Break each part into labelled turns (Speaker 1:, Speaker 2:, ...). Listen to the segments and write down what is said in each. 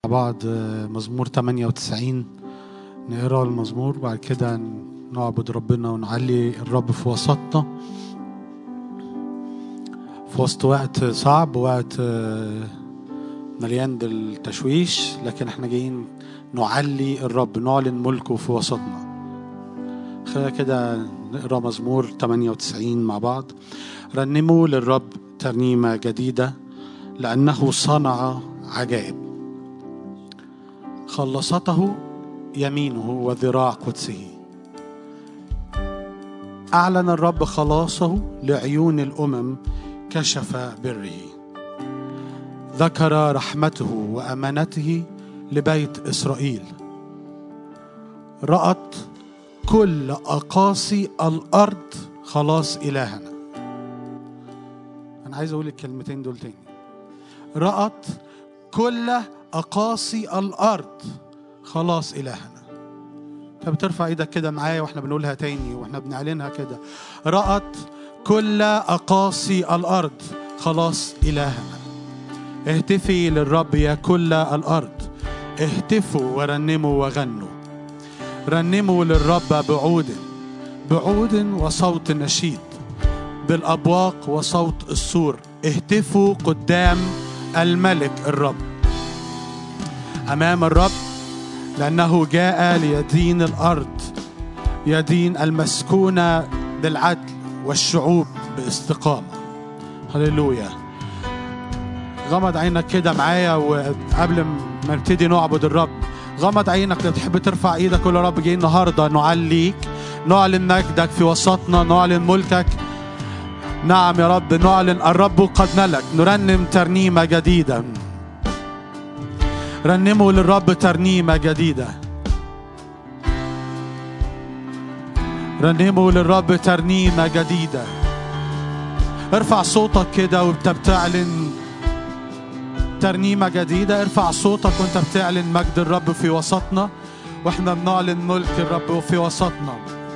Speaker 1: بعض مزمور 98. نقرأ المزمور بعد كده نعبد ربنا ونعلي الرب في وسطنا في وسط وقت صعب، وقت مليان بالتشويش، لكن احنا جايين نعلي الرب، نعلن ملكه في وسطنا. خلينا كده نقرأ مزمور 98 مع بعض. رنموا للرب ترنيمة جديدة لأنه صنع عجائب، خلصته يمينه وذراع قدسه. أعلن الرب خلاصه لعيون الأمم، كشف بره، ذكر رحمته وأمانته لبيت إسرائيل. رأت كل أقاصي الأرض خلاص إلهنا. أنا عايز أقول الكلمتين دول تاني. رأت كل أقاصي الأرض خلاص إلهنا. فبترفع إيدك كده معايا وإحنا بنقولها تاني وإحنا بنعلنها كده. رأت كل أقاصي الأرض خلاص إلهنا. اهتفي للرب يا كل الأرض، اهتفوا ورنموا وغنوا. رنموا للرب بعود وصوت نشيد، بالأبواق وصوت السور. اهتفوا قدام الملك الرب، أمام الرب، لأنه جاء ليدين الأرض، يدين المسكونة بالعدل والشعوب باستقامة. هللويا. غمض عينك كده معايا، وقبل ما نبتدي نعبد الرب غمض عينك. لو تحب ترفع ايدك قول يا رب جاي النهارده نعليك، نعلن مجدك في وسطنا، نعلن ملكك. نعم يا رب، نعلن الرب قد ملك. نرنم ترنيمة جديدة. رنموا للرب ترنيمة جديدة. رنموا للرب ترنيمة جديدة. ارفع صوتك كده وانت بتعلن ترنيمة جديدة. ارفع صوتك وانت بتعلن مجد الرب في وسطنا، واحنا بنعلن ملك الرب في وسطنا.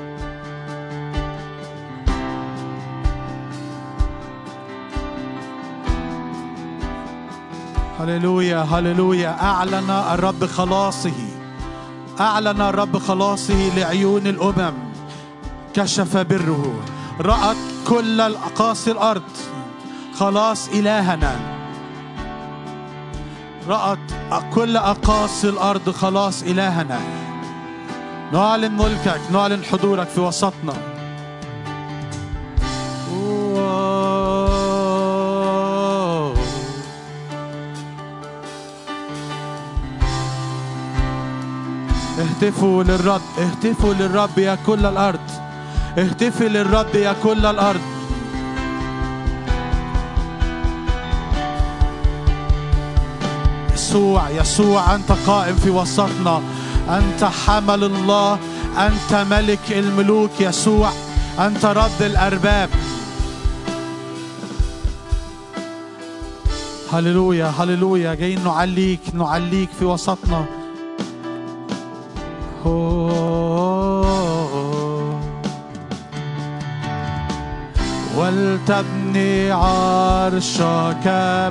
Speaker 1: هللويا هللويا. أعلن الرب خلاصه، أعلن الرب خلاصه لعيون الأمم، كشف بره. رأت كل الأقاصي الأرض خلاص إلهنا. رأت كل أقاصي الأرض خلاص إلهنا. نعلن ملكك، نعلن حضورك في وسطنا. اهتفوا للرب، اهتفوا للرب يا كل الأرض، اهتفوا للرب يا كل الأرض. يسوع يسوع، أنت قائم في وسطنا، أنت حمل الله، أنت ملك الملوك. يسوع أنت رب الأرباب. هللويا هللويا. جايين نعليك، نعليك في وسطنا. ولتبني عرشك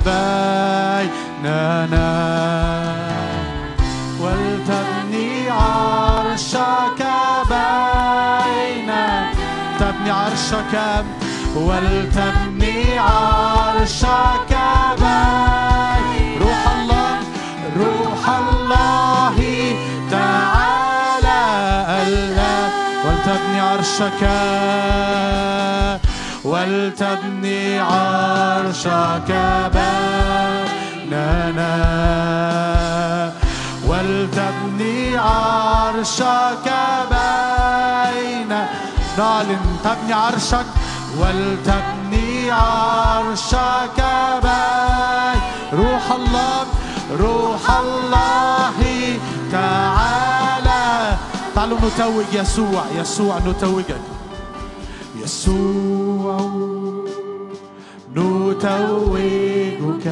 Speaker 1: بيننا، ولتبني عرشك بيننا. تبني عرشك، ولتبني عرشك بيننا. روح الله، روح الله تعالى الآن. ولتبني عرشك، ولتبني عرشك بيننا، ولتبني عرشك بيننا. نعلن تبني عرشك، ولتبني عرشك بيننا. روح الله، روح الله تعالى. تعالوا نتوج يسوع، يسوع نتوجك. يسوع نتوجك،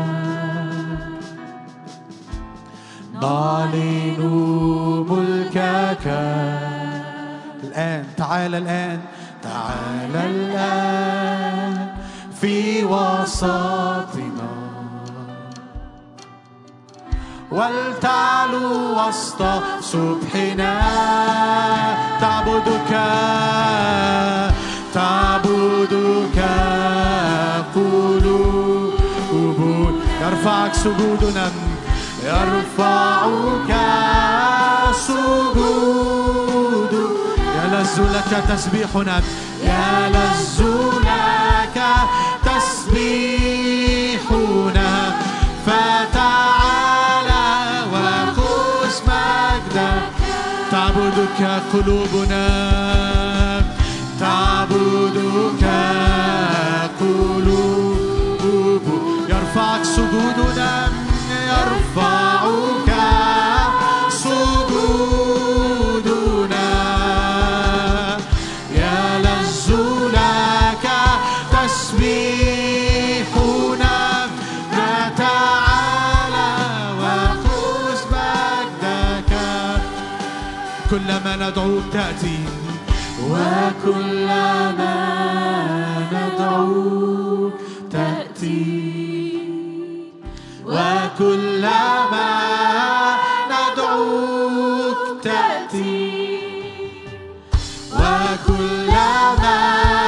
Speaker 1: نعلن ملكك. الآن تعالى، الآن تعالى الآن في وسطنا، ولتعلو وسط سبحنا. تعبدك قلوب، يرفعك سجودنا، يرفعك سجود. يلذ لك تسبيحنا، يلذ لك تسبيحنا. فتعالى وخذ مجدك. تعبدك قلوبنا، تعبدك قلوب. يرفعك سجودنا، يرفعك سجودنا. يلذ لك تسبيحنا. فتعالى وخذ مجدك. كلما ندعوك تأتي، وكلما ندعوك تأتي، وكلما ندعوك تأتي، وكلما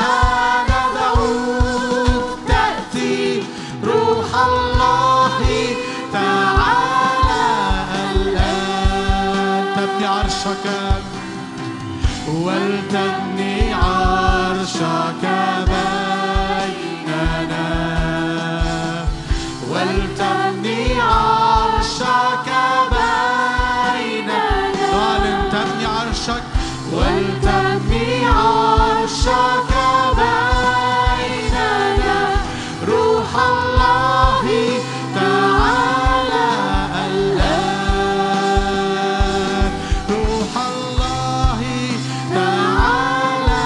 Speaker 1: ندعوك تأتي. روح الله تعالى الآن. تبني عرشك، ولتبني عرشك بيننا، ولتبني عرشك بيننا. اعلن تبني عرشك، ولتبني عرشك بيننا. روح الله تعالى الآن، روح الله تعالى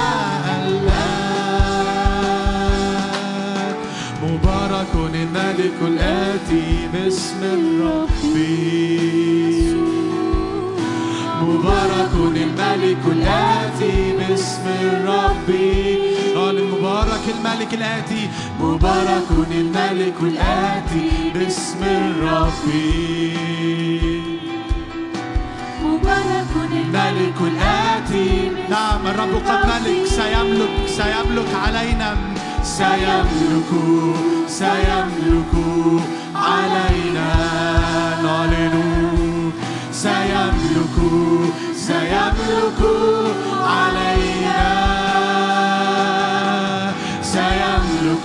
Speaker 1: الآن. مبارك الملك الآتي باسم الرب، مبارك الملك الآتي باسم الرب. مبارك الملك الآتي، مبارك الملك الآتي باسم الرب. مبارك الملك الآتي. نعم الرب قد ملك، سيملك علينا، سيملك علينا. نعلن سيملك علينا، سيملك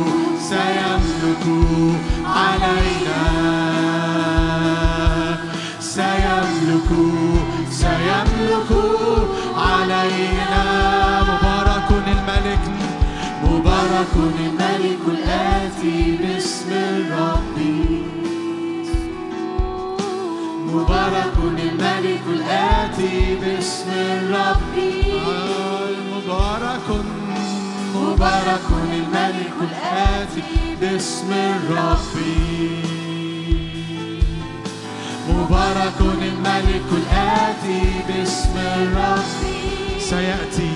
Speaker 1: علينا، سيملك علينا. مبارك الملك، مبارك الملك الآتي باسم الرب. مبارك الملك الآتي باسم الرب. مبارك الملك الآتي باسم الرب. مبارك الملك الآتي باسم الرب. سيأتي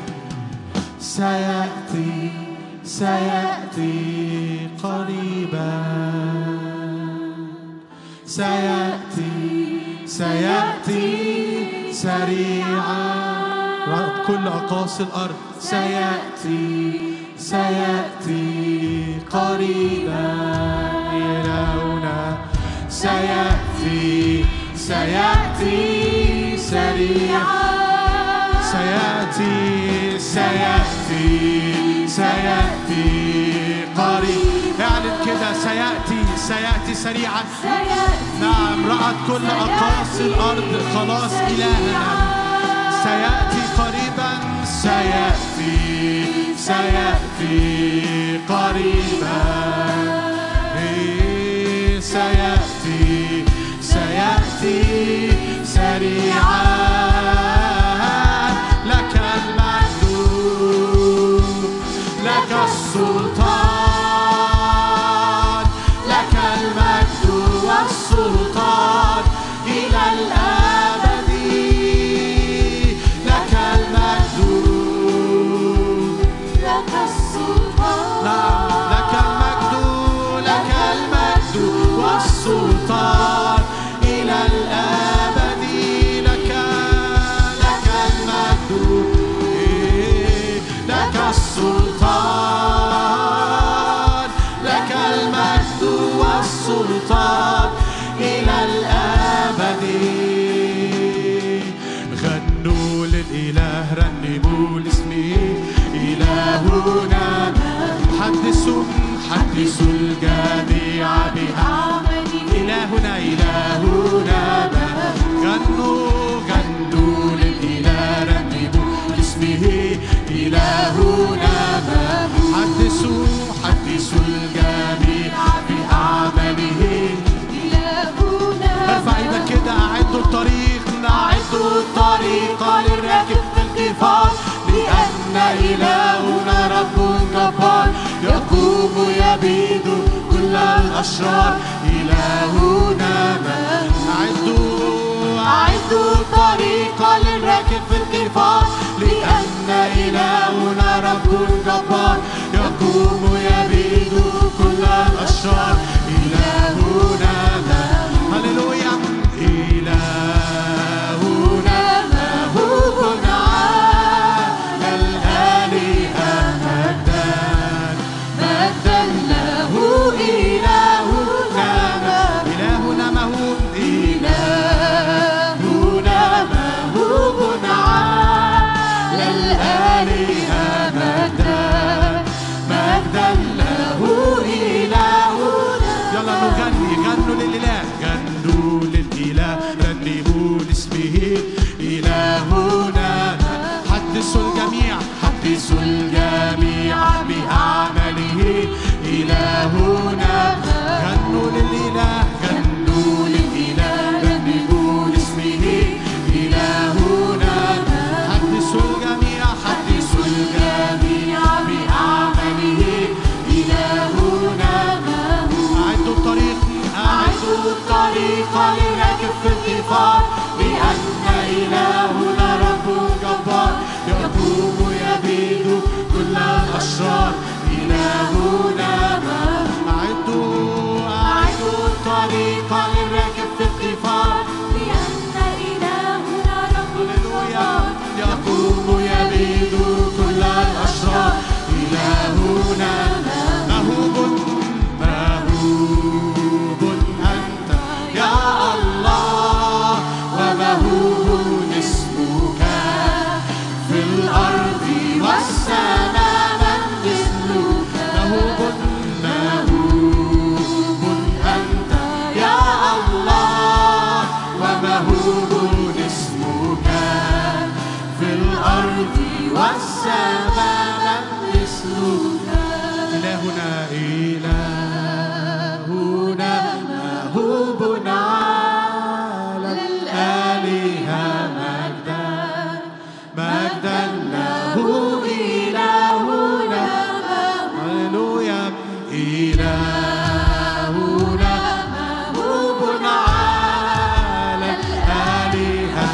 Speaker 1: قريبا، سيأتي سريعا. كل أقاصي الأرض سيأتي قريبا إلهنا. سيأتي سريعا، سيأتي قريب. اعلن كده، سيأتي سريعا. نعم، رأت كل أقاصي الأرض خلاص إلهنا. سيأتي قريبا، سيأتي قريبا. سيأتي سريعا. لك المجد، لك السلطان، لك المجد والسلطان إلى الأبد. لك المجد، لك السلطان. نعم، لك المجد والسلطان حدثوا الجميع بأعماله. إلهنا غنوا للإله، رنموا لاسمه. إلهنا حدثوا الجميع بأعماله. ارفع ايدك كده. أعدوا الطريق للراكب في القفار، لأن إلهنا رب جبار، يقوم يبيد كل الأشرار. إلهنا أعدوا الطريق للراكب في القفار، لأن إلهنا رب جبار، يقوم يبيد كل الأشرار. إلهنا هللويا. إلهنا مهوب على الآلهة، مجدا له. إلهنا مهوب على الآلهة، مجدا له. يلا نغني. غنوا للإله، رنموا لاسمه. إلهنا حدثوا الجميع بأعماله. إلهنا غنوا للإله، رنموا لاسمه. إلهنا حدثوا الجميع بأعماله. إلهنا أعدوا الطريق للراكب في القفار، لأن إلهنا رب جبار، يقوم يبيد كل الأشرار. إلهنا أعدوا الطريق للراكب في القفار، لأن إلهنا رب جبار، يقوم يبيد كل الأشرار. إلهنا مهوب أنت يا الله، ومهوب اسمك في الأرض والسماء، من مثلك. مهوب أنت يا الله، ومهوب اسمك في الأرض والسماء، من مثلك. إلهنا مهوب على الآلهة، مجدا له. إلهنا هللويا. إلهنا مهوب على الآلهة،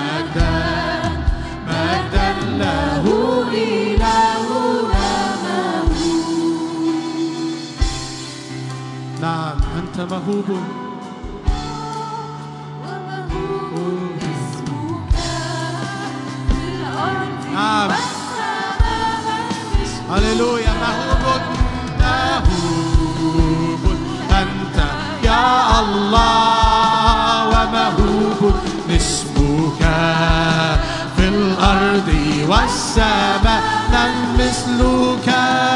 Speaker 1: مجدا له. إلهنا نعم، أنت مهوب. نعم، هللويا. مهوب أنت يا الله، ومهوب اسمك في الأرض والسماء، من مثلك.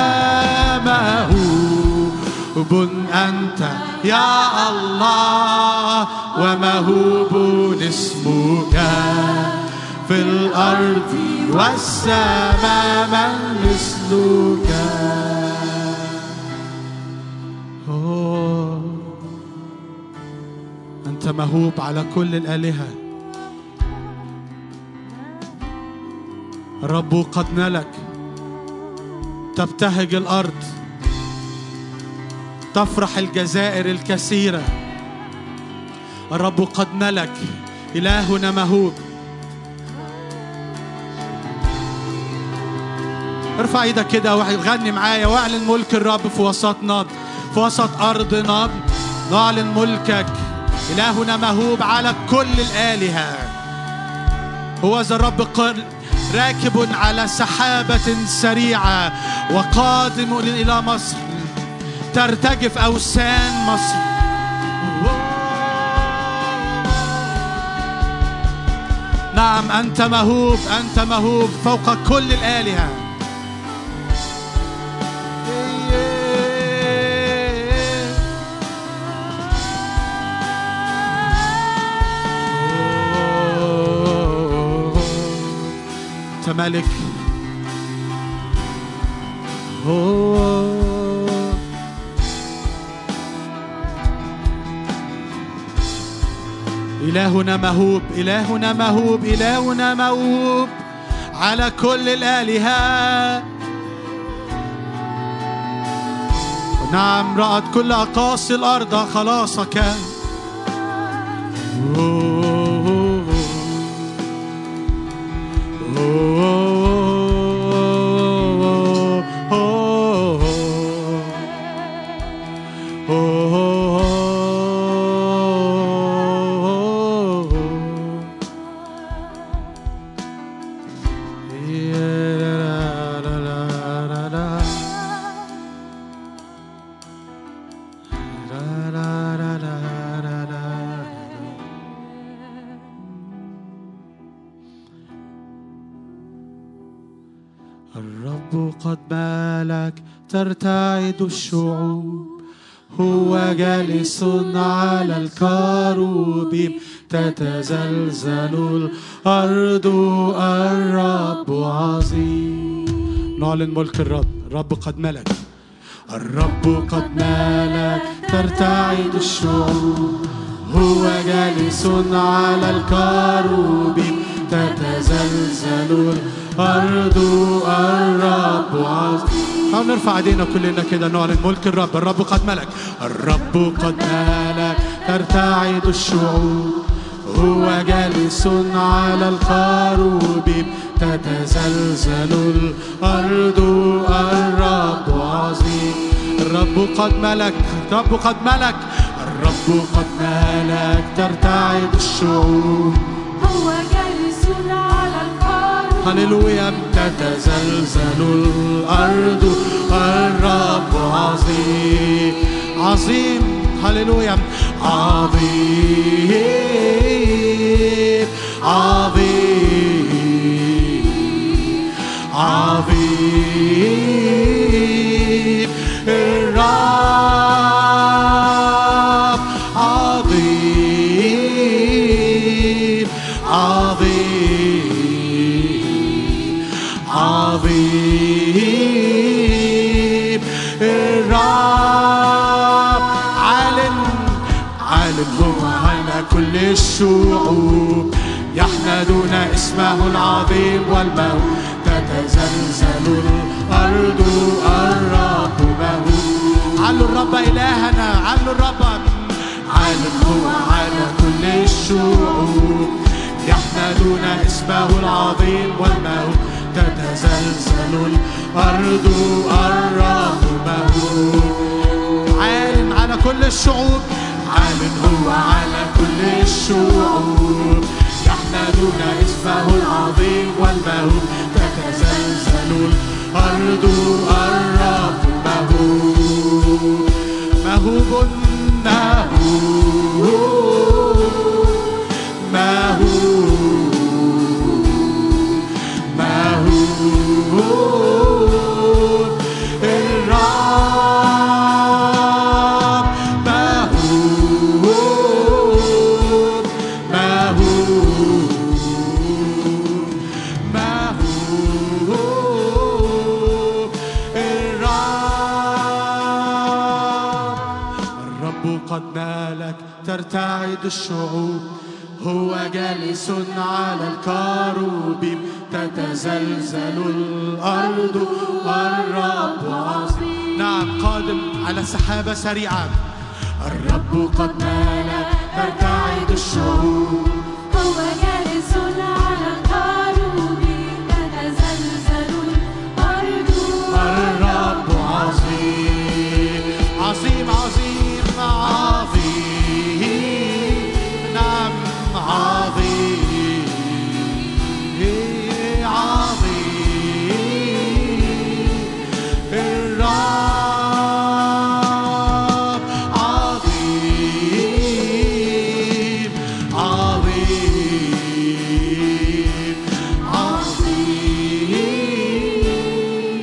Speaker 1: مهوب أنت يا الله، ومهوب اسمك في الأرض والسماء، من مثلك. أنت مهوب على كل الآلهة. الرب قد نلك، تبتهج الأرض، تفرح الجزائر الكثيرة. الرب قد ملك، إلهنا مهوب. ارفع ايدك كده وغني معايا واعلن ملك الرب في وسطنا، في وسط أرضنا. نعلن ملكك. إلهنا مهوب على كل الآلهة. هو ذا الرب راكب على سحابة سريعة وقادم إلى مصر، ترتجف أوثان مصر. نعم، أنت مهوب، أنت مهوب فوق كل الآلهة. ملك. إلهنا مهوب، إلهنا مهوب، إلهنا موهوب على كل الآلهة. نعم، رأت كل أقاصي الأرض خلاصك. الرب قد مالك ترتعد الشعوب، هو جالس على الكروبيم تتزلزل الأرض. الرب عظيم. نعلن ملك الرب. الرب قد ملك، الرب قد ملك ترتعد الشعوب، هو جالس على الكروبيم تتزلزل الأرض. الرب عظيم. تعالوا نرفع ايدينا كلنا كده نعلن ملك الرب. الرب قد ملك، الرب قد ملك ترتعد الشعوب، هو جالس على الكروبيم تتزلزل الأرض. الرب عظيم. الرب قد ملك، الرب قد ملك، الرب قد ملك ترتعد الشعوب،
Speaker 2: هو جالس على الكروبيم.
Speaker 1: هللويا. تتزلزل الأرض. الرب عظيم، عظيم. هللويا. عظيم، عظيم، عظيم. الرب عظيم، عظيم، عظيم. الرب عالٍ هو على كل الشعوب، يحمدون اسمه العظيم والموت تتزلزل الأرض. الرب مهوب. علوا الرب إلهنا، علوا الرب. عالٍ هو على كل الشعوب، يحمدون اسمه العظيم والموت تتزلزل الأرض. الرب مهوب. عالٍ على كل الشعوب، عالٍ هو على كل الشعوب، يحمدون اسمه العظيم والمهوب تتزلزل الأرض. الرب مهوب، مهوب، مهوب، مهوب، مهوب. الرب مهوب، مهوب، مهوب. الرب قد مالك ترتعد الشعوب، هو جالس على الكروبيم تتزلزل الأرض. الرب عظيم. نعم، قادم على سحابة سريعة. الرب قد مالك ترتعد الشعوب،
Speaker 2: هو جالس على الكروبيم تتزلزل الأرض.
Speaker 1: الرب عظيم، عظيم، عظيم، عظيم. نعم، عظيم، عظيم. الرب عظيم، عظيم، عظيم.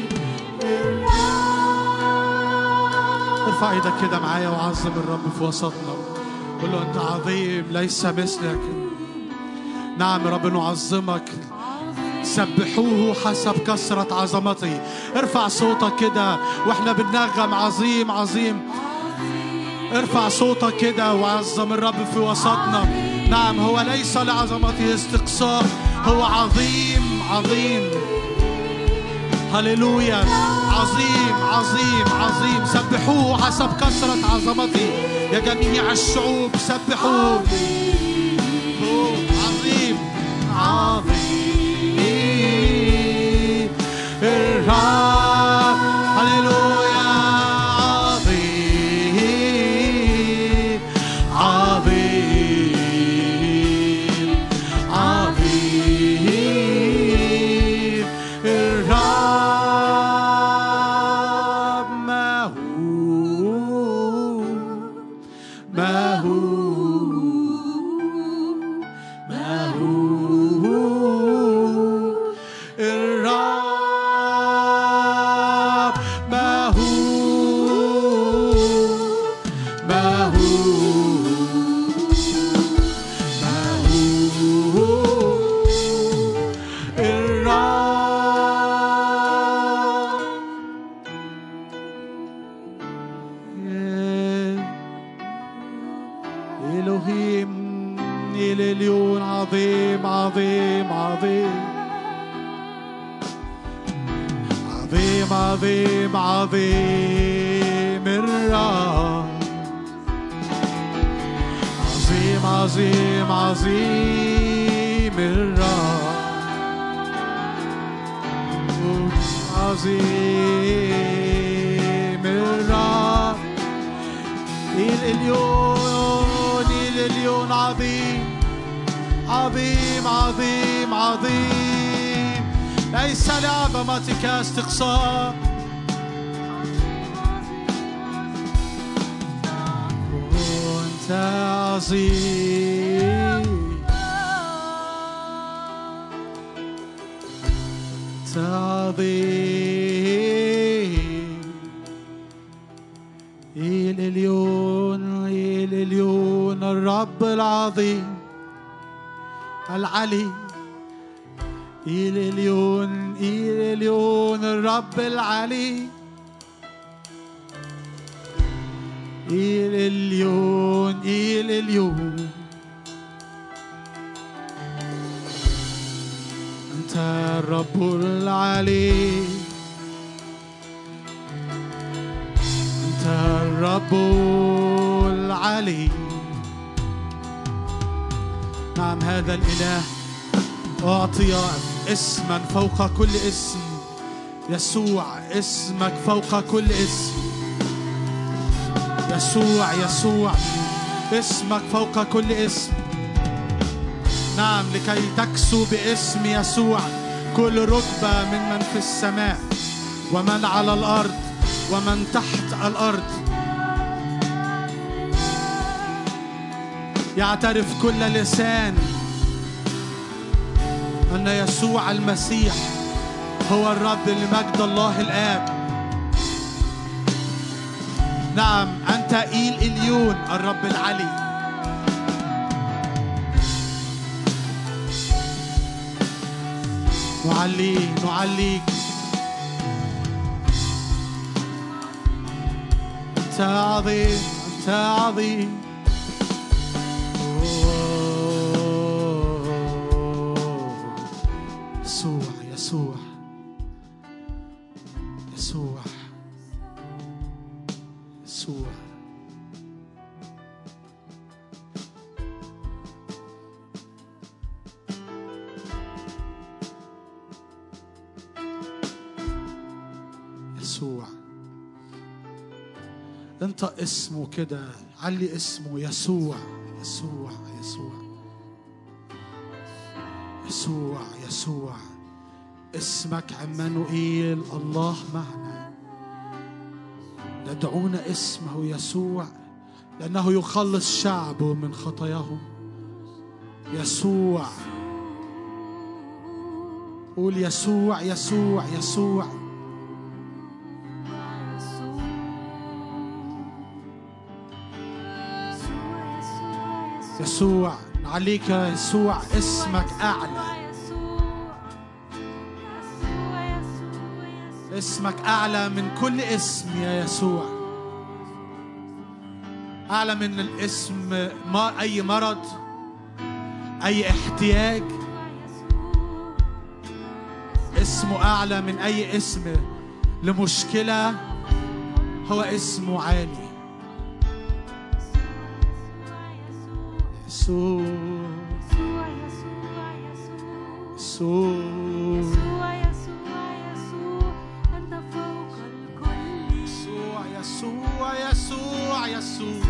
Speaker 1: ارفع ايدك كده معايا وعظم الرب في وسطنا. قل له انت عظيم ليس مثلك. نعم يا رب نعظمك. سبحوه حسب كثرة عظمته. ارفع صوتك كده واحنا بننغم عظيم عظيم. ارفع صوتك كده وعظم الرب في وسطنا. نعم، هو ليس لعظمته استقصاء، هو عظيم عظيم. هللويا. عظيم عظيم عظيم. سبحوه حسب كثرة عظمته يا جميع الشعوب. سبحوه. عظيم عظيم الرب. هللويا. عظيم عظيم عظيم الرب. ما هو عظيم عظيم عظيم عظيم عظيم عظيم الرب. عظيم عظيم عظيم الرب. عظيم الرب. الإليون الإليون عظيم عظيم عظيم عظيم. ليس لعظمتك استقصاء. وأنت عظيم. أنت عظيم. الإليون الرب العظيم العلي. الإليون الرب العلي. الإليون أنت الرب العلي. أنت الرب العلي. نعم، هذا الإله أعطي اسما فوق كل اسم. يسوع، اسمك فوق كل اسم. يسوع يسوع، اسمك فوق كل اسم. نعم، لكي تكسو باسم يسوع كل ركبة من في السماء ومن على الأرض ومن تحت الأرض. يعترف كل لسان أن يسوع المسيح هو الرب لمجد الله الآب. نعم، أنت إليون الرب العلي. نعليك. أنت عظيم. أنت عظيم. يسوع يسوع يسوع يسوع. يسوع. انت اسمه كده، علي اسمه يسوع يسوع يسوع يسوع يسوع. اسمك عمانوئيل، الله معنا. يدعون اسمه يسوع لأنه يخلص شعبه من خطاياهم. يسوع. قول يسوع يسوع يسوع. يسوع. عليك يا يسوع، اسمك أعلى. اسمك أعلى من كل اسم يا يسوع، أعلى من الاسم أي مرض، أي احتياج. اسمه أعلى من أي اسم لمشكلة، هو اسمه عالي. يسوع يسوع
Speaker 2: أنت فوق الكل.
Speaker 1: يسوع يسوع يسوع يسوع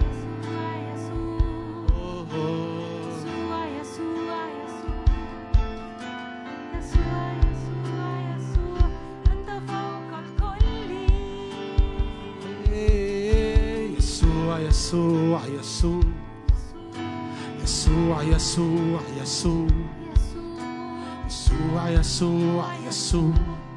Speaker 1: يسوع يسوع يسوع يسوع يسوع يسوع يسوع يسوع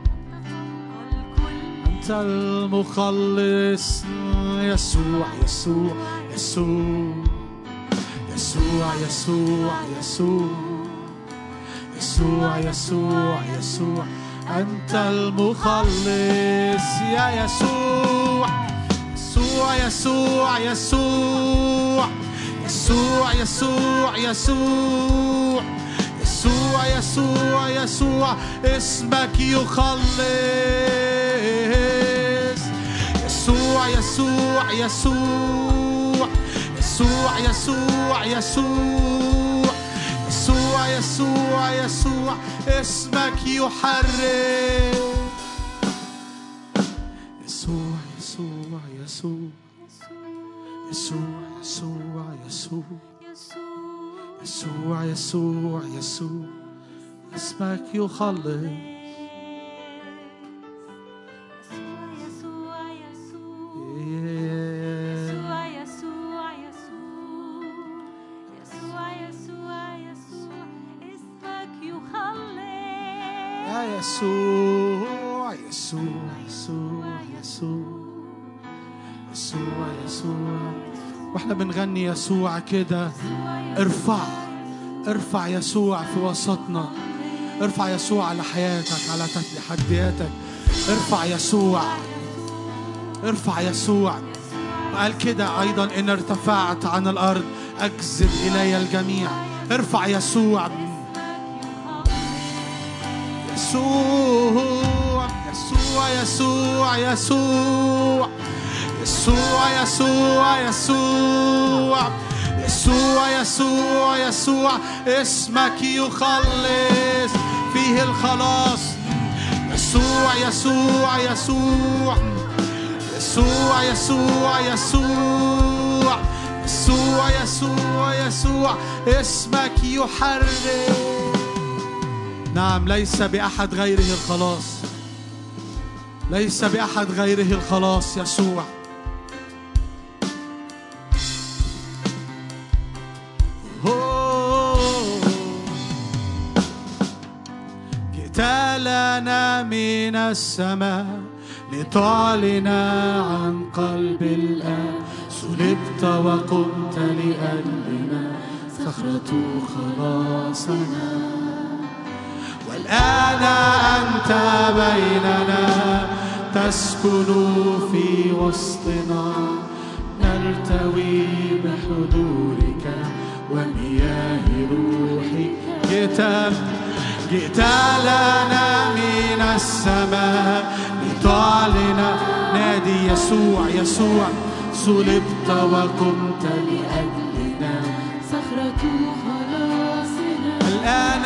Speaker 1: أنت المخلص. يسوع يسوع يسوع يسوع يسوع يسوع يسوع يسوع يسوع أنت المخلص يا يسوع. يسوع يسوع يسوع يسوع يسوع يسوع يسوع يسوع يسوع اسمك يخلص. يسوع يسوع يسوع يسوع يسوع يسوع يسوع يسوع يسوع اسمك يحرر. يسوع يسوع يسوع يسوع يسوع يسوع يسوع يسوع يسوع اسمك يخلص. يسوع يسوع يسوع يسوع يسوع يسوع. واحنا بنغني يسوع كده، ارفع يسوع في وسطنا. ارفع يسوع على حياتك، على تحدياتك. ارفع يسوع، ارفع يسوع. وقال كده أيضا إن ارتفعت عن الأرض أجذب إلي الجميع. ارفع يسوع. يسوع يسوع يسوع يسوع يسوع يسوع يسوع يسوع يسوع يسوع اسمك يخلص، فيه الخلاص. يسوع يسوع يسوع يسوع يسوع يسوع يسوع يسوع يسوع اسمك يحرر. نعم، ليس بأحد غيره الخلاص، ليس بأحد غيره الخلاص. يسوع جئت لنا من السماء لتعلن عن قلب الآب، صلبت وقمت لأجلنا، صخرة خلاصنا. والآن أنت بيننا تسكن في وسطنا، نرتوي بحضورك ومياه روحك. جئت لنا من السماء لتعلن. نادي يسوع يسوع، صلبت وقمت لأجلنا،
Speaker 2: صخرة خلاصنا.
Speaker 1: والآن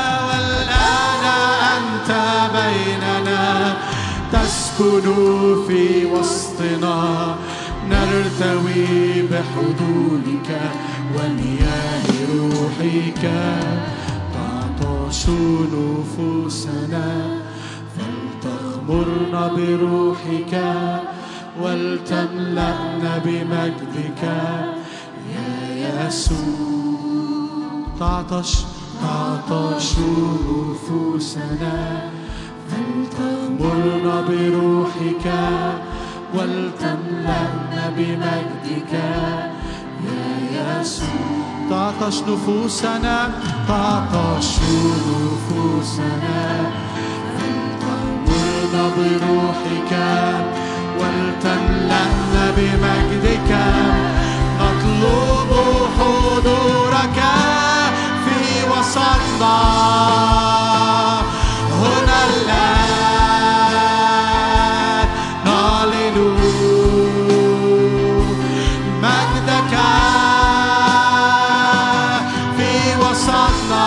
Speaker 1: أنت بيننا تسكن في وسطنا، نرتوي بحضورك ومياه روحك. تعطش نفوسنا فلتغمرنا بروحك، ولتملأنا بمجدك يا يسوع. تعطش نفوسنا فلتغمرنا بروحك، ولتملأنا بمجدك يا يسوع. تعطش نفوسنا فلتغمرنا بروحك ولتملأنا بمجدك نطلب حضورك في وسطنا هنا الآن نعلن مجدك في وسطنا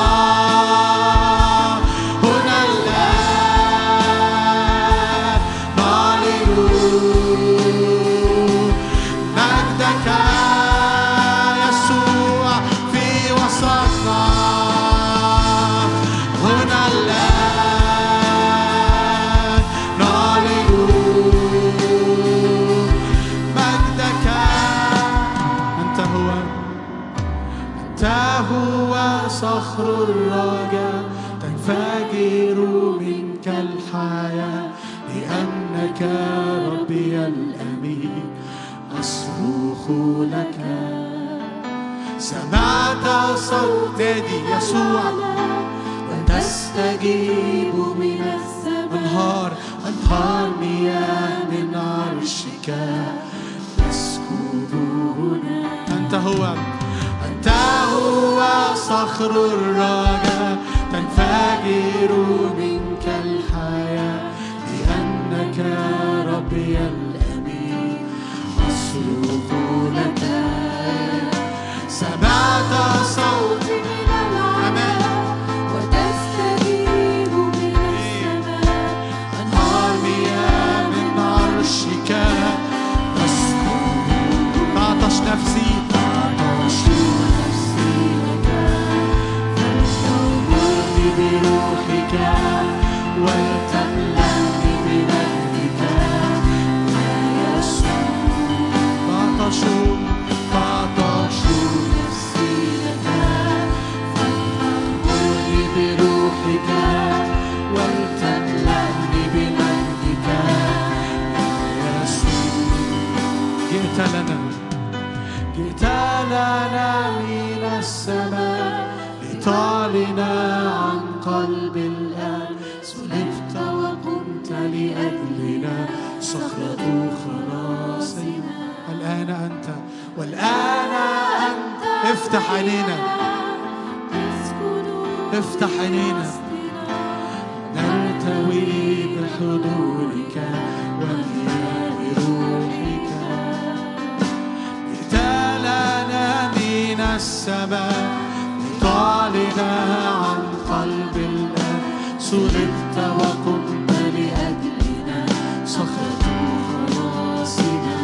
Speaker 1: هنا الآن نعلن مجدك يسوع في وسطنا هنا الآن نعلن مجدك أنت هو صخر الرجاء تنفجر منك الحياة لأنك ربي الأمين أصرخ لك سمعت صوت يدي يسوع وتستجيب من السماء أنهار مياه من عرشك تسكب هنا أنت هو صخر الرجاء تنفجر منك الحياة لأنك ربي الأمين أصرخ لك سمعت صوت من العماء وتستجيب من السماء أنهار مياه من عرشك تسكب تعطش نفسي بروحك ولتملأني بمجدك يا يسوع تعطش نفسي لك فلتغمرني بروحك ولتملأني بمجدك يا يسوع جئت لنا من السماء لتعلن عن قلب الآن صلبت وقمت لأجلنا صخرة خلاصنا والآن أنت افتح عينينا نرتوي بحضورك ومياه روحك جئت لنا من السماء تعلن عن قلب الآن صلبت وقمت لأجلنا صخرة خلاصنا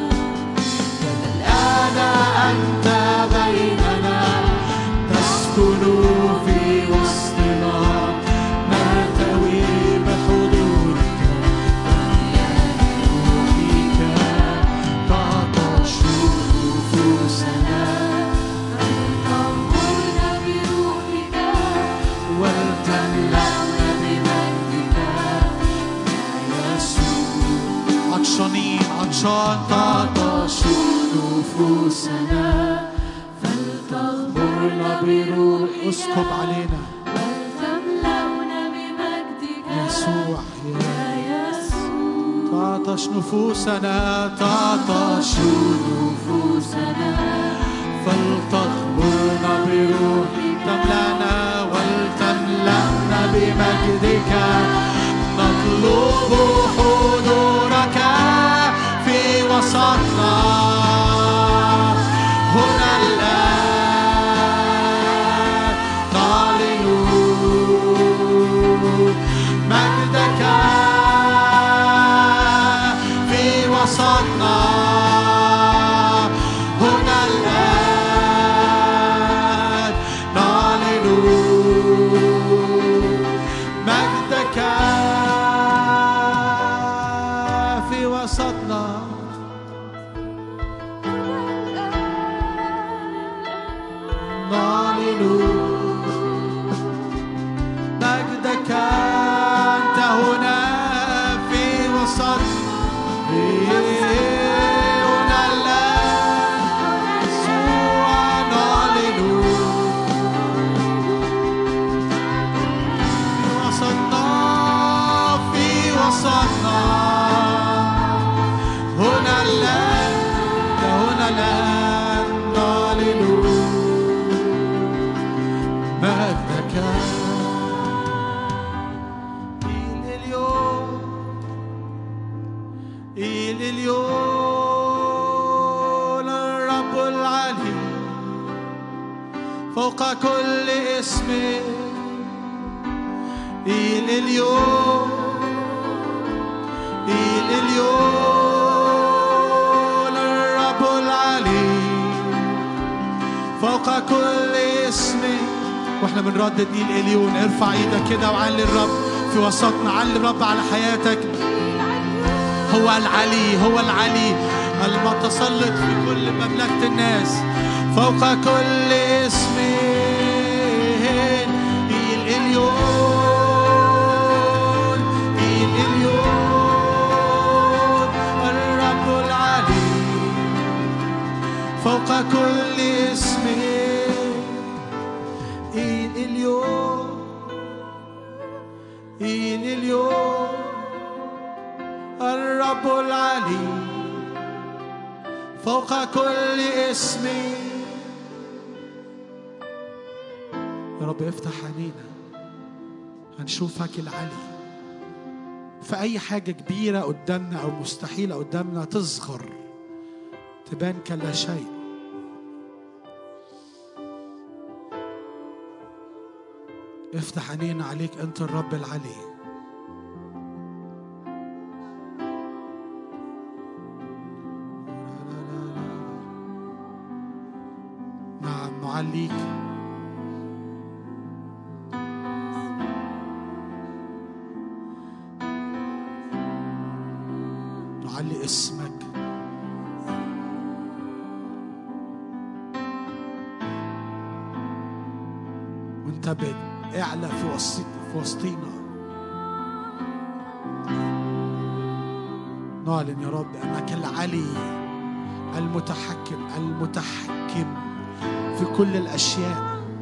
Speaker 1: والآن أنت بيننا تسكن في وسطنا نرتوي بحضورك ومياه روحك تعطش نفوسنا ولتملأنا بمجدك يا يسوع عطشان تعطش نفوسنا فلتغمرنا بروح اسكب علينا ولتملأنا بمجدك يسوع تعطش نفوسنا فلتغمرنا بروحك تملأنا ولتملأنا بمجدك نطلب حضورك في وسطنا هنا الآن نعلن مجدك في وسطنا هنا الآن نعلن مجدك في وسطنا نعلن مجدك أنت هنا في وسطنا هنا الآن يسوع نعلن في وسطنا في وسطنا إل إليون الرب العلي فوق كل اسم إل إليون إل إليون الرب العلي فوق كل اسم. واحنا بنردد إل إليون ارفع ايدك كده وعلي الرب في وسطنا. علي الرب على حياتك. هو العلي، هو العلي المتسلط في كل مملكة الناس فوق كل اسم. إل إليون إل إليون الرب العلي فوق كل اسم. إل إليون إل إليون الرب العلي فوق كل اسم. يا رب افتح عينينا هنشوفك العلي. في أي حاجة كبيرة قدامنا أو مستحيلة قدامنا تصغر تبان كلا شيء. افتح عينينا عليك أنت الرب العلي. نعليك نعلي اسمك. وانت اعلى في وسطينا. نعلن يا رب انك العلي المتحكم في كل الأشياء.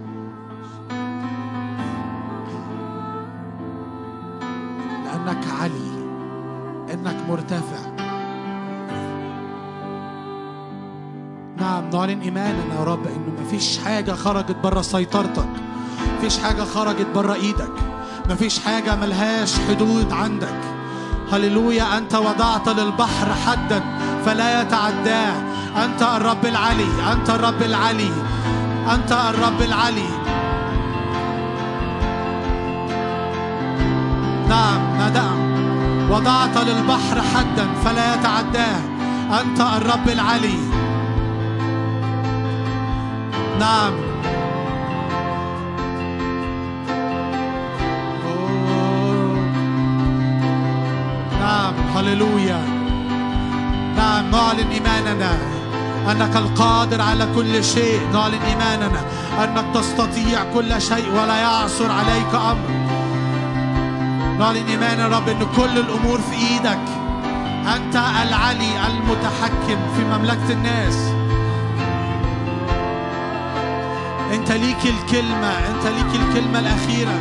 Speaker 1: لأنك علي، إنك مرتفع. نعم نعلن إيماننا يا رب إنه مفيش حاجة خرجت برا سيطرتك، مفيش حاجة خرجت برا إيدك، مفيش حاجة ملهاش حدود عندك. هللويا. أنت وضعت للبحر حدا فلا يتعداه. أنت الرب العلي، أنت الرب العلي، أنت الرب العلي. نعم مدام وضعت للبحر حدا فلا يتعداه. أنت الرب العلي. نعم نعم هللويا. نعم نعلن إيماننا أنك القادر على كل شيء. نعلن إيماننا أنك تستطيع كل شيء ولا يعثر عليك أمر. نعلن إيماننا رب أن كل الأمور في إيدك. أنت العلي المتحكم في مملكة الناس. أنت ليك الكلمة، أنت ليك الكلمة الأخيرة.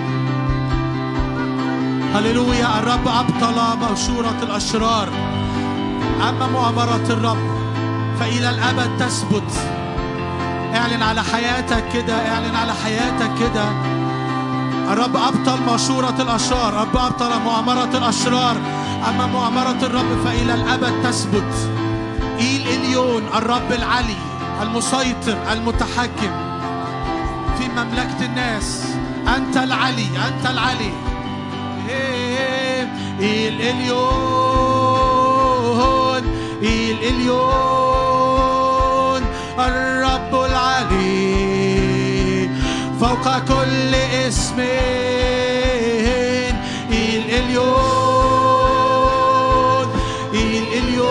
Speaker 1: هللويا. الرب أبطل مشورة الأشرار، أما مؤامرة الرب فإلى الأبد تثبت. اعلن على حياتك كده، اعلن على حياتك كده. الرب أبطل مشورة الأشرار، الرب أبطل مؤامرة الأشرار، أما مؤامرة الرب فإلى الأبد تثبت. إل إليون الرب العلي المسيطر المتحكم في مملكة الناس. أنت العلي، أنت العلي. إل إليون إل إليون الرب العلي فوق كل اسم. إل إليون إل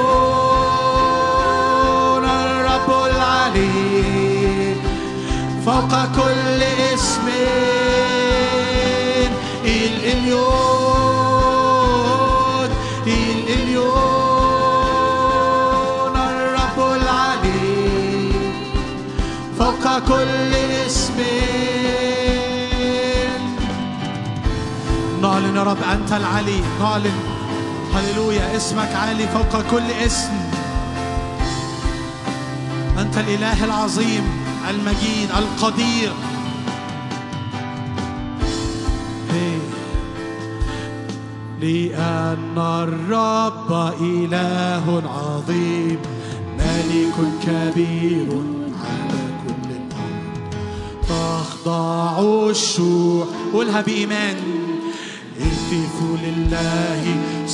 Speaker 1: إليون الرب العلي فوق كل اسم. إل إليون إل إليون الرب العلي فوق كل اسم. نعلن يا رب أنت العلي. نعلن هللويا اسمك عالي فوق كل اسم. أنت الإله العظيم المجيد القدير. لأن الرب إله عظيم ملك كبير على كل الأرض. تخضع الشعوب، قولها بإيمان، اهتفوا لله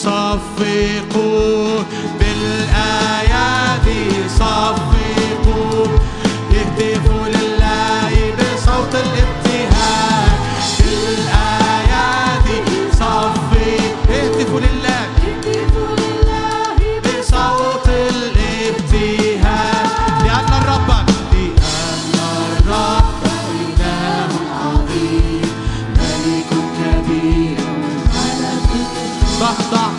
Speaker 1: صفقوا بالأيادي صفقوا، اهتفوا لله بصوت الابتهاج بالأيادي صفقوا، اهتفوا لله بصوت الابتهاج لأن الرب إله عظيم ملك كبير تخضع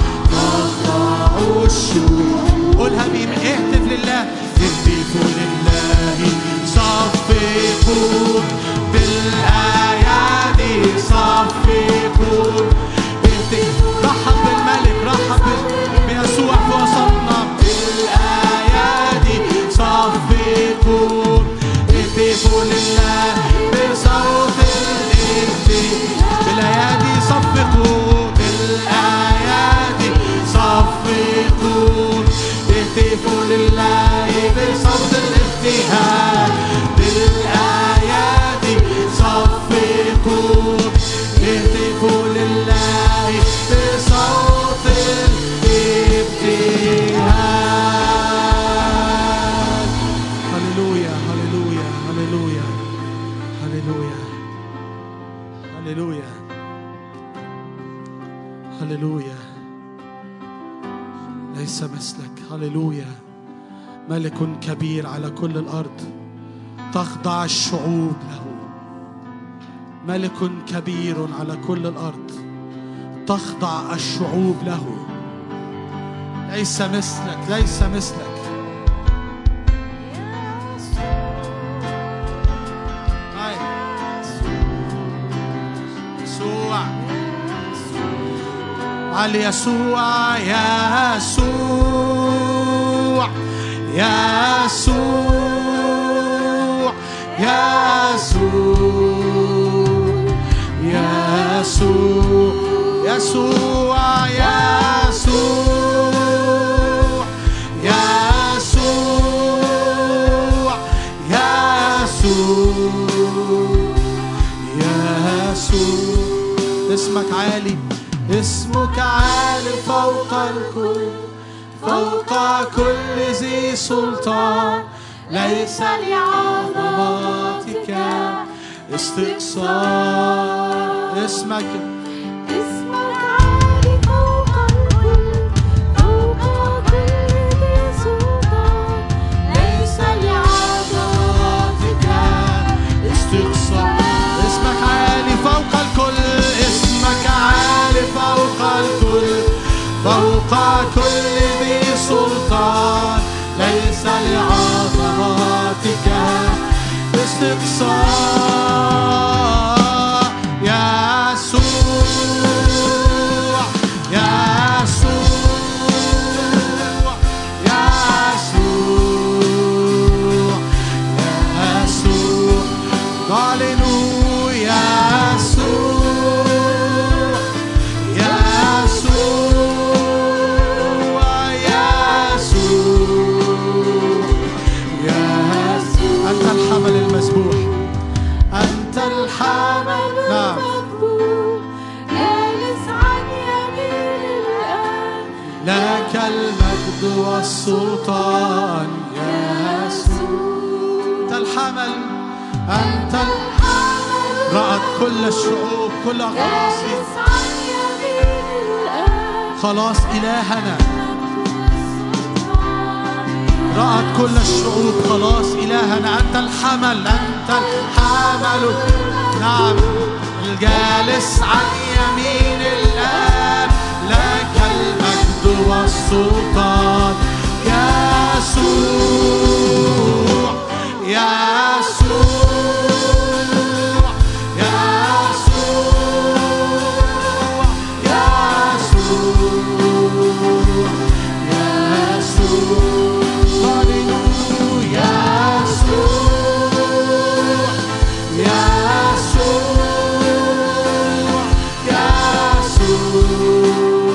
Speaker 1: الشعوب. قولها بيم، اهتف لله، اهتفوا لله صفقوا بالأيادي صفقوا، رحب بالملك، رحب بيسوع في وسطنا بالأيادي صفقوا، اهتفوا لله بصوت الابتهاج بالأيادي صفقوا بالأيادي صفقوا، اهتفوا لله بصوت الابتهاج بالأيادي صفقوا، اهتفوا لله بصوت الابتهاج. هللويا هللويا هللويا هللويا هللويا هللويا. ليس مثلك. هللويا. ملك كبير على كل الأرض تخضع الشعوب له. ملك كبير على كل الأرض تخضع الشعوب له. ليس مثلك، ليس مثلك. يسوع على يسوع، يسوع يسوع يسوع يسوع يسوع يسوع يسوع يسوع. اسمك عالي، اسمك عالي فوق الكل، فوق كل ذي سلطان، ليس لعظمتك استقصاء. اسمك
Speaker 2: عالي فوق الكل، فوق كل ذي سلطان، ليس لعظمتك
Speaker 1: استقصاء. اسمك عالي فوق الكل، اسمك عالي فوق الكل، فوق كل ذي سلطان، ليس لعظمتك استقصاء. يسوع يسوع يسوع يسوع. هللويا. أنت الحمل المذبوح، أنت الحمل
Speaker 2: المذبوح، جالس عن يمين الآب،
Speaker 1: لك المجد والسلطان يا يسوع. أنت الحمل، أنت
Speaker 2: الحمل
Speaker 1: رأت كل الشعوب كل خلاص،
Speaker 2: جالس عن يمين الآب،
Speaker 1: خلاص إلهنا. رأت كل الشعوب خلاص إلهنا. أنت الحمل، أنت الحمل، نعم، الجالس عن يمين الآب، لك المجد والسلطان يسوع يسوع يسوع يسوع يسوع. هللويا. يسوع يسوع يسوع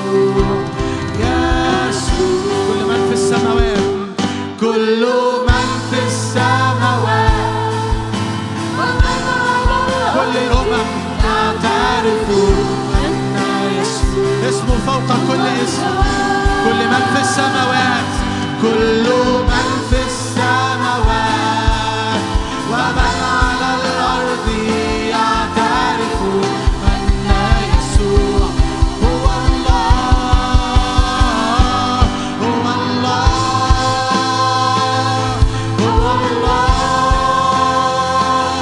Speaker 1: يعترف أن يسوع اسمه فوق كل اسم. كل من في السماوات، كل من في السماوات ومن على الأرض يعترف أن يسوع هو الله، هو الله، هو الله.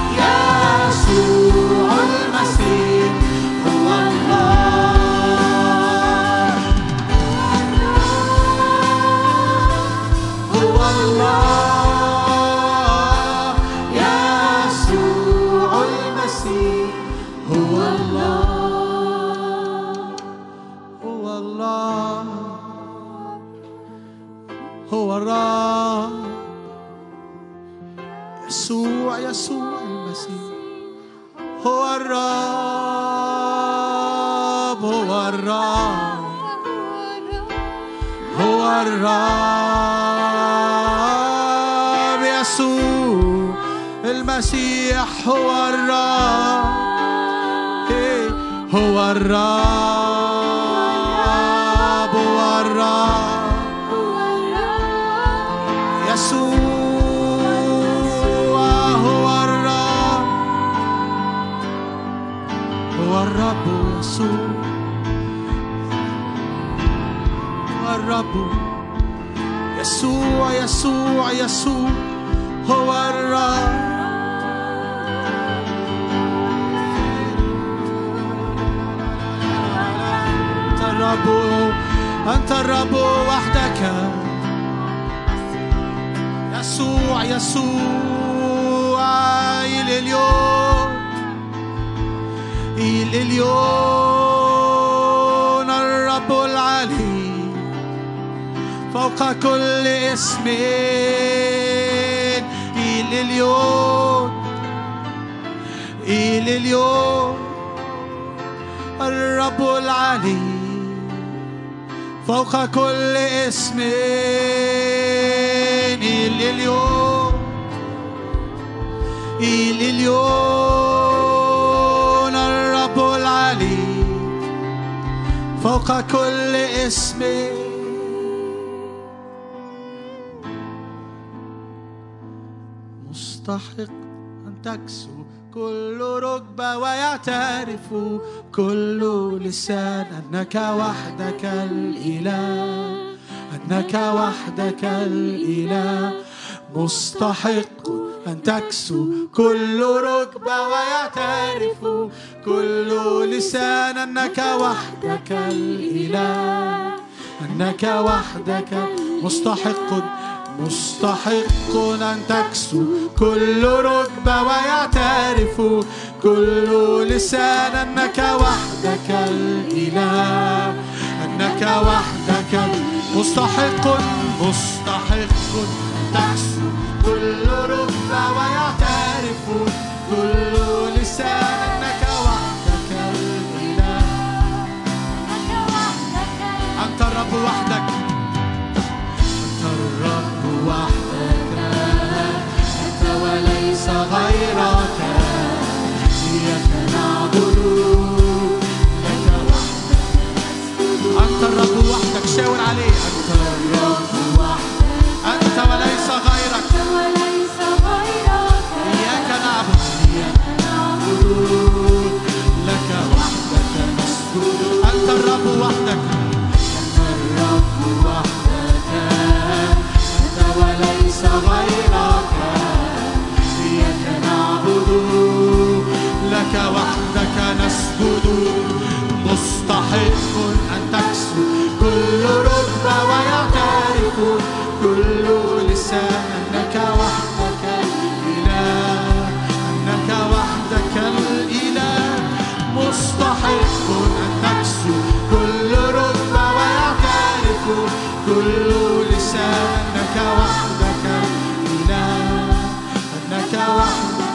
Speaker 1: يسوع المسيح هو الله، هو الله. يسوع المسيح هو الله، هو الله، هو الرب. يسوع المسيح هو الرب، هو الرب، هو الرب. يسوع المسيح هو الرب، هو الرب، هو الرب. يسوع هو الرب، هو الرب. يسوع هو الرب. يسوع يسوع هو الرب. أنت الرب، أنت الرب وحدك. يسوع إلى اليوم، إلى اليوم الرب العلي فوق كل اسم. إلى اليوم، إلى اليوم الرب العلي فوق كل اسم. إلى اليوم، إلى اليوم الرب العلي فوق كل اسم. مستحق أن تكسو كل ركبة ويعترف كل لسان أنك وحدك الإله، أنك وحدك الإله. مستحق أن تكسو كل ركبة ويعترف كل لسان أنك وحدك الإله، أنك وحدك. مستحق أن تكسو كل ركبة ويعترف كل لسان أنك وحدك الإله، أنك وحدك. مستحق تكسو كل ركبة ويعترف كل لسان أنك وحدك الإله، أنت الرب وحدك، أنت الرب وحدك، أنت وليس غيرك. إياك نعبد، لك وحدك نسجد. أنت الرب وحدك، شاور عليه. أنت الرب وحدك، أنت وليس غيرك. إياك نعبد، لك وحدك نسجد. أنت الرب وحدك، أنت الرب وحدك، أنت وليس غيرك. إياك نعبد، لك وحدك نسجد. مستحق أن تكسو كل ركبة ويعترف كل لسان أنك وحدك الإله، أنك وحدك الإله. مستحق أن تكسو كل ركبة ويعترف كل لسان أنك وحدك الإله، أنك وحدك.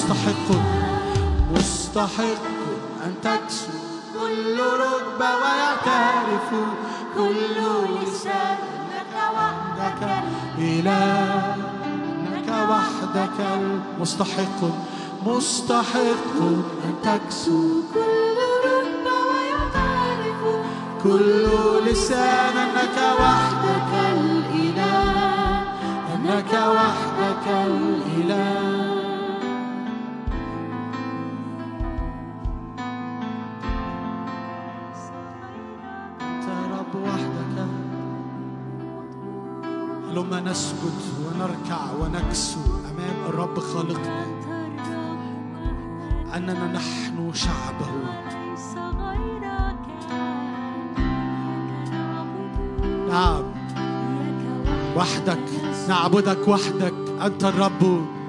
Speaker 1: مستحق أن تكسو كل ركبة ويعترف كل لسان أنك وحدك إله، أنك وحدك. مستحق أن تكسو
Speaker 2: كل ركبة ويعترف
Speaker 1: كل لسان أنك وحدك
Speaker 2: الإله
Speaker 1: أنك وحدك الإله. أنت رب وحدك. هلما نسجد ونركع ونكسو أمام الرب خالقنا أننا نحن شعبه. نعم وحدك نعبدك وحدك. أنت الرب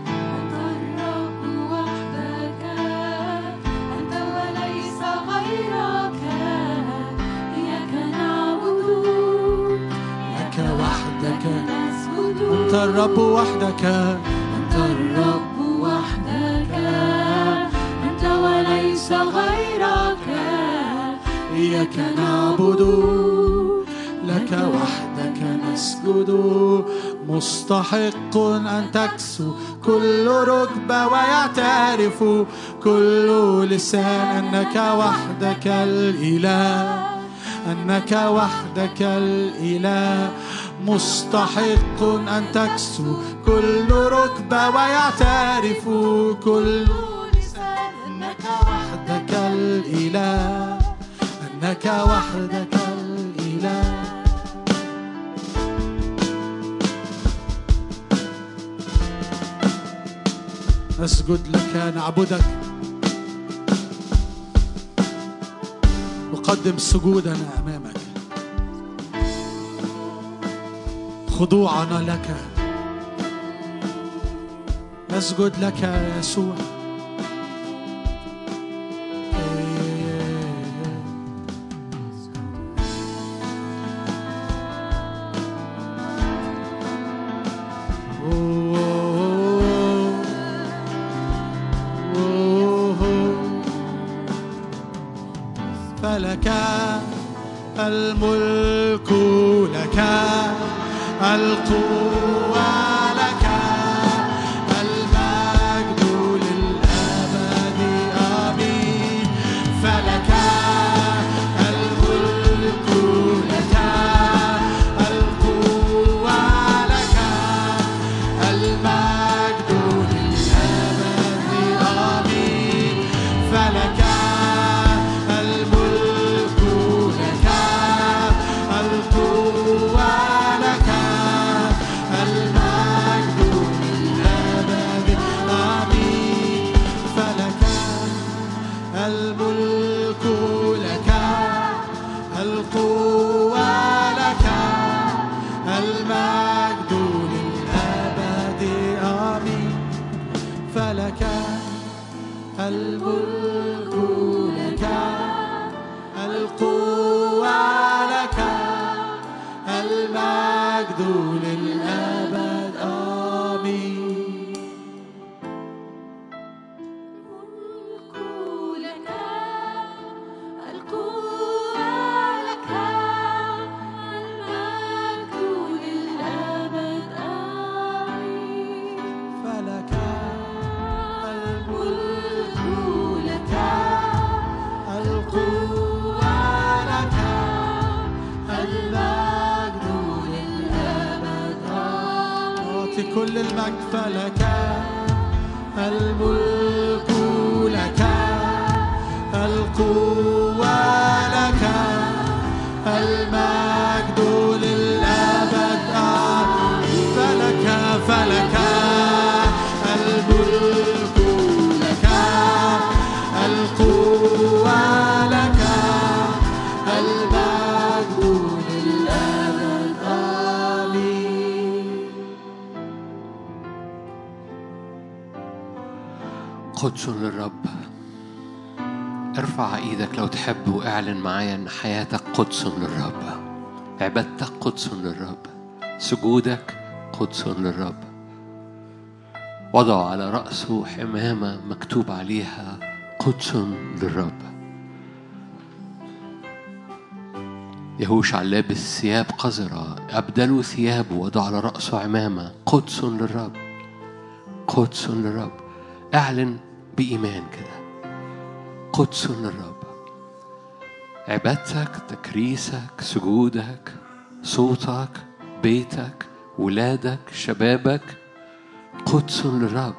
Speaker 2: وحدك أنت وليس غيرك إياك نعبد
Speaker 1: لك وحدك.
Speaker 2: نسجد
Speaker 1: أنت الرب وحدك.
Speaker 2: أنت الرب وحدك أنت وليس غيرك
Speaker 1: إياك نعبد لك وحدك نسجد. مستحق أن تكسو كل ركبة ويعترف كل لسان أنك وحدك الإله أنك وحدك الإله. مستحق أن تكسو كل ركبة ويعترف كل لسان أنك وحدك الإله أنك وحدك الإله. نسجد لك نعبدك نقدم سجودنا أمامك خضوعنا لك. نسجد لك يا يسوع. فلك الملك لك القوة لك المجد للأبد آمين. فلك الملك لك القوة لك المجد للأبد آمين. فلك الملك لك القوة لك المجد للأبد آمين. فلك الملك لك القوة لك المجد للأبد آمين. فلك الملك لك القوة لك المجد للأبد آمين.
Speaker 2: لك القوة لك المجد للأبد آمين.
Speaker 1: فلك
Speaker 2: الملك لك
Speaker 1: القوة لك المجد للأبد آمين. أعطي كل المجد. فلك الملك لك القوة لك المجد للأبد آمين. فلك الملك لك القوة لك المجد للأبد آمين.
Speaker 3: قدس للرب. ارفع ايدك لو تحب واعلن معايا ان حياتك قدس للرب، عبادتك قدس للرب، سجودك قدس للرب. وضع على رأسه حمامة مكتوب عليها قدس للرب. يهوشع لابس ثياب قذرة، أبدلوا ثيابه وضع على رأسه عمامة. قدس للرب، قدس للرب. اعلن بإيمان كده. قدس للرب. عبادتك، تكريسك، سجودك، صوتك، بيتك، ولادك، شبابك، قدس للرب.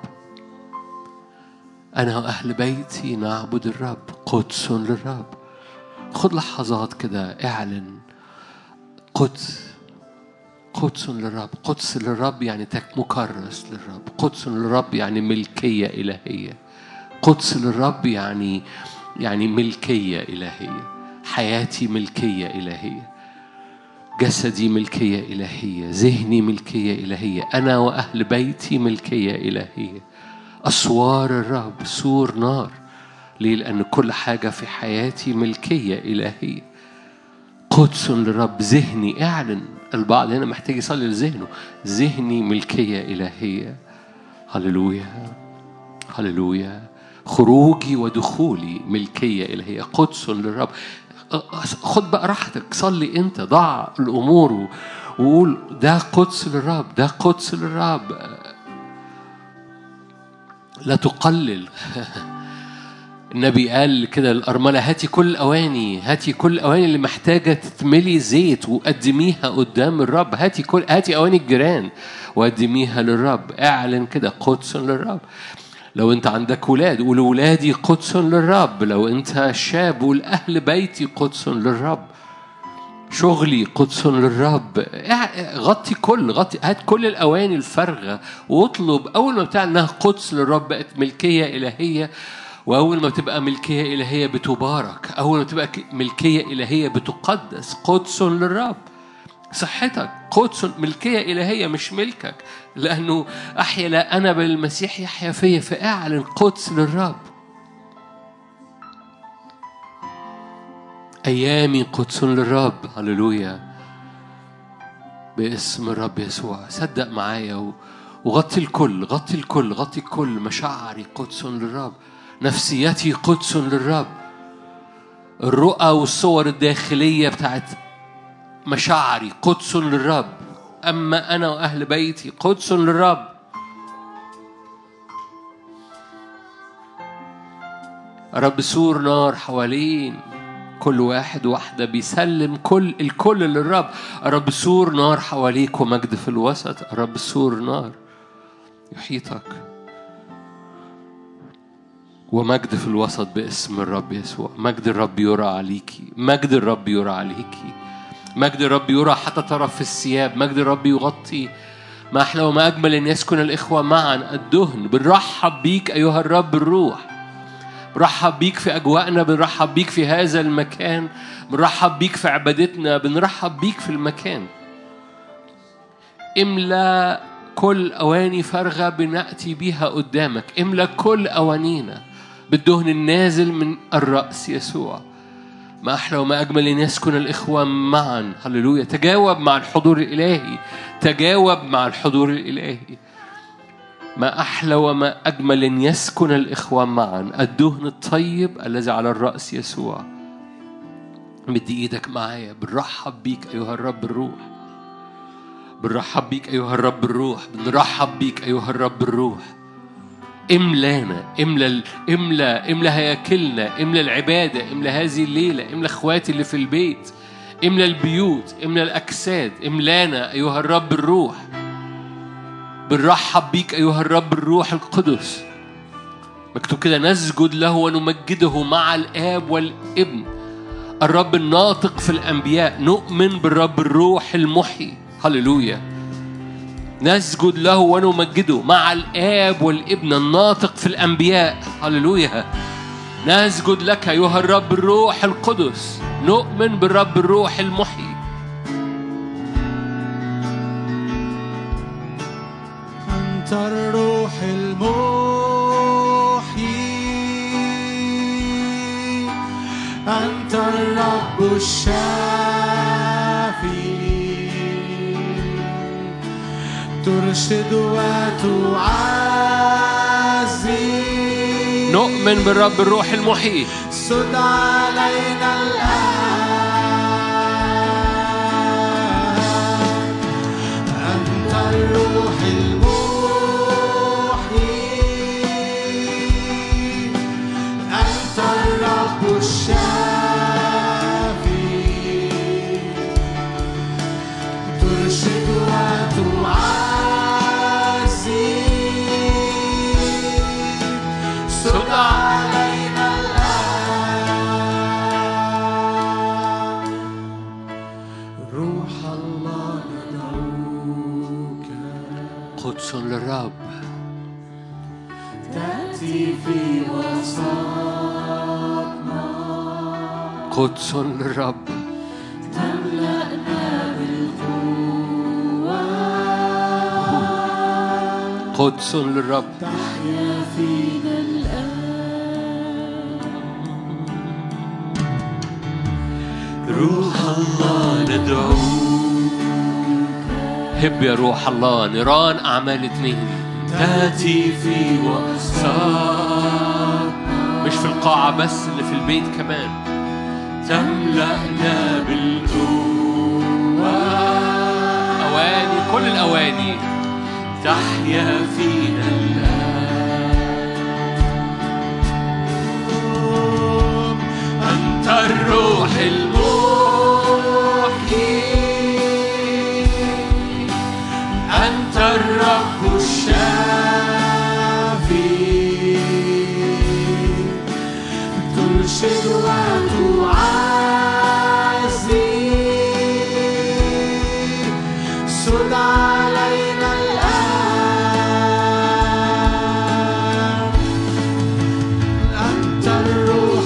Speaker 3: أنا وأهل بيتي نعبد الرب. قدس للرب. خد لحظات كده اعلن قدس. قدس للرب. قدس للرب يعني مكرس للرب. قدس للرب يعني ملكية إلهية. قدس للرب يعني ملكية إلهية. حياتي ملكية إلهية. جسدي ملكية إلهية. ذهني ملكية إلهية. أنا وأهل بيتي ملكية إلهية. أسوار الرب سور نار. ليه؟ لأن كل حاجة في حياتي ملكية إلهية. قدس للرب. ذهني اعلن. البعض هنا محتاج يصلي لذهنه. ذهني ملكية إلهية. هللويا هللويا. خروجي ودخولي ملكية إلهية. قدس للرب. خد بقى راحتك. صلي أنت. ضع الأمور وقول ده قدس للرب. ده قدس للرب. لا تقلل. النبي قال كده الأرملة هاتي كل أواني. هاتي كل أواني اللي محتاجة تتملي زيت وقدميها قدام الرب. هاتي أواني الجيران وقدميها للرب. اعلن كده قدس للرب. لو أنت عندك ولاد قول ولادي قدس للرب. لو أنت شاب قول أهل بيتي قدس للرب. شغلي قدس للرب. هات كل الأواني الفارغة واطلب. أول ما بتاع إنها قدس للرب بقت ملكية إلهية. وأول ما تبقى ملكية إلهية بتبارك. أول ما تبقى ملكية إلهية بتقدس. قدس للرب. صحتك قدس ملكية إلهية مش ملكك. لأنه أحيا لا أنا بل المسيح يحيا فيا. فأعلن قدس للرب. أيامي قدس للرب. هللويا باسم الرب يسوع. صدق معايا وغطي الكل. غطي الكل. غطي الكل. مشاعري قدس للرب. نفسيتي قدس للرب. الرؤى والصور الداخلية بتاعت مشاعري قدس للرب. أما أنا وأهل بيتي قدس للرب. رب سور نار حوالين كل واحد واحدة بيسلم الكل للرب. رب سور نار حواليك ومجد في الوسط. رب سور نار يحيطك ومجد في الوسط باسم الرب يسوع. مجد الرب يرى عليكي. مجد الرب يرى عليكي. مجد الرب يرى حتى طرف الثياب. مجد الرب يغطي. ما أحلى وما أجمل أن يسكن الإخوة معا. الدهن. بنرحب بيك أيها الرب الروح. بنرحب بيك في أجواءنا. بنرحب بيك في هذا المكان. بنرحب بيك في عبادتنا. بنرحب بيك في المكان. املأ كل أواني فارغة بنأتي بيها قدامك. املأ كل أوانينا بالدهن النازل من الرأس يسوع. ما أحلى وما أجمل أن يسكن الإخوة معا. هللويا. تجاوب مع الحضور الإلهي. تجاوب مع الحضور الإلهي. ما أحلى وما أجمل أن يسكن الإخوة معا. الدهن الطيب الذي على الرأس يسوع. مدي إيدك معايا. بنرحب بيك أيها الرب الروح. بنرحب بيك أيها الرب الروح. بنرحب بيك أيها الرب الروح. املانا. املا هياكلنا. املا العبادة. املا هذه الليلة. املا اخواتي اللي في البيت. املا البيوت. املا الأجساد. املانا أيها الرب الروح. بنرحب بيك أيها الرب الروح القدس. مكتوب كده نسجد له ونمجده مع الآب والابن. الرب الناطق في الأنبياء. نؤمن بالرب الروح المحيي. هللويا. نسجد له ونمجده مع الآب والابن الناطق في الأنبياء. هللويا. نسجد لك أيها الرب الروح القدس. نؤمن بالرب الروح المحيي.
Speaker 1: أنت الروح المحيي. أنت الرب الشافي. ترشد وتعزي.
Speaker 3: نؤمن بالرب الروح المحيي.
Speaker 1: سد علينا الآن. أنت الروح المحيي.
Speaker 3: قدس للرب
Speaker 2: تملأنا بالقوة
Speaker 3: قدس للرب
Speaker 2: تحيا فينا الآن
Speaker 3: روح الله ندعوك هب يا روح الله نيران أعمال 2 تأتي في وسط مش في القاعة بس اللي في البيت كمان تملأنا بالقوة أواني كل الأواني تحيا فينا الآن أنت الروح المحيي أنت الرب الشافي ترشد وتعزي سد علينا الآن أنت الروح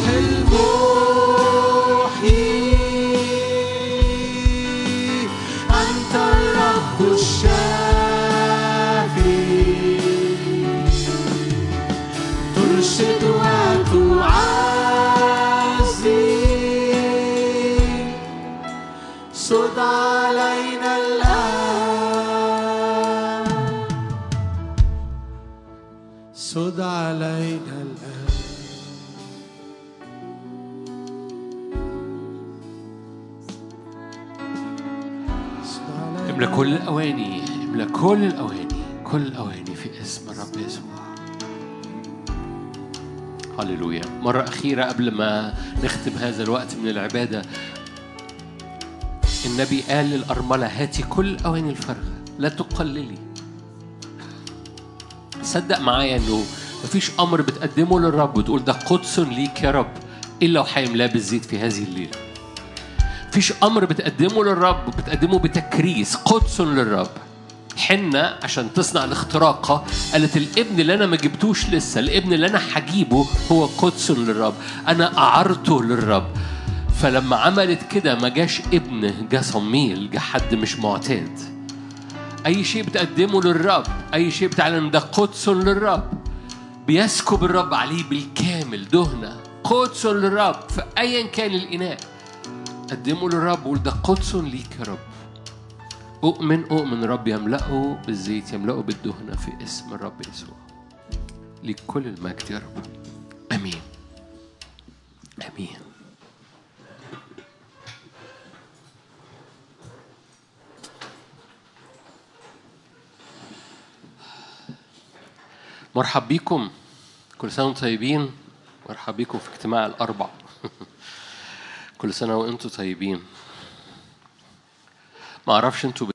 Speaker 3: المحيي أنت الرب الشافي ترشد وتعزي سد علينا الآن سد علينا الآن املى كل الأواني املى كل الأواني كل الأواني في اسم الرب يسوع هللويا. مرة أخيرة قبل ما نختم هذا الوقت من العبادة النبي قال للأرملة هاتي كل الأواني الفارغة لا تقللي. صدق معايا إنه مفيش أمر بتقدمه للرب وتقول ده قدس ليك يا رب إلا وحيملاه بالزيت في هذه الليلة. مفيش أمر بتقدمه للرب وبتقدمه بتكريس قدس للرب. حنة عشان تصنع الاختراقة قالت الابن اللي أنا ما جبتوش لسه الابن اللي أنا هجيبه هو قدس للرب أنا أعرته للرب. فلما عملت كده ما جاش ابن جا صميل جا حد مش معتاد. أي شيء بتقدمه للرب أي شيء بتعلن ده قدس للرب بيسكب الرب عليه بالكامل دهنة قدس للرب فأيا كان الإناء قدمه للرب وقول ده قدس ليك يا رب. أؤمن الرب يملأه بالزيت يملأه بالدهنة في اسم الرب يسوع. ليك كل المجد يا رب. أمين أمين. مرحب بيكم كل سنة وانتم طيبين. مرحب بيكم في اجتماع الأربع. كل سنة وانتم طيبين. ما أعرفش انتوا